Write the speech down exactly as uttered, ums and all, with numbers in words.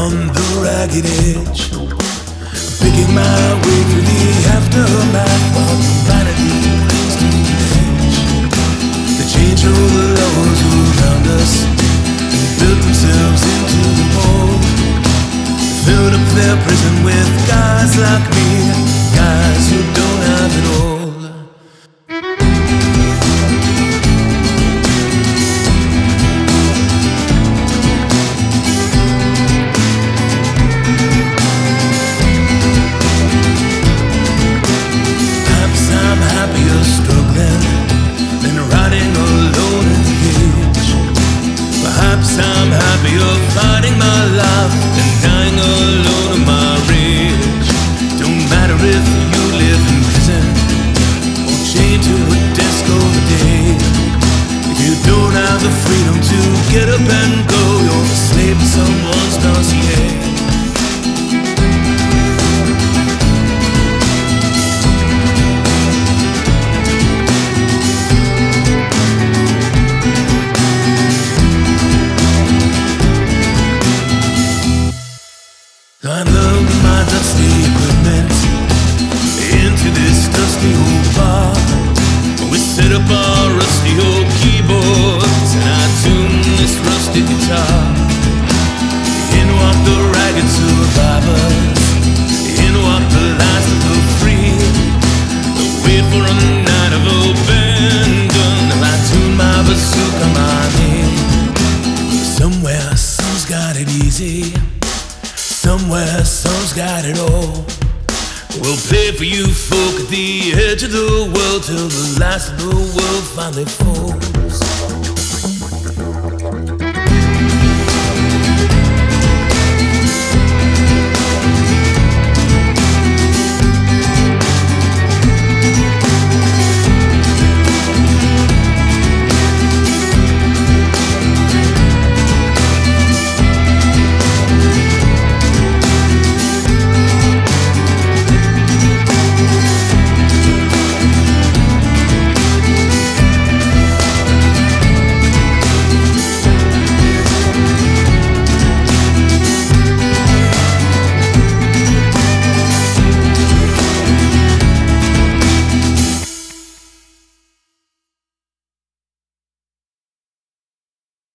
on the ragged edge, picking my way through the aftermath while humanity clings to the edge. They changed all the laws around us and built themselves into the mold. They filled up their prison with guys like me, guys who don't have it all. I'm happier fighting my life than dying alone in my rage. Don't matter if you live in prison or chained to a desk all day. If you don't have the freedom to get up and go, you're a slave to someone's dossier. I load my dusty equipment into this dusty old bar. We set up our rusty old keyboards and I tune this rusty guitar. In walk the ragged survivors, in walk the last of the free. They wait for a night of abandon. I tune my bazooka, my knee. Somewhere someone's got it easy, somewhere someone's got it all. We'll play for you folk at the edge of the world till the last of the world finally falls.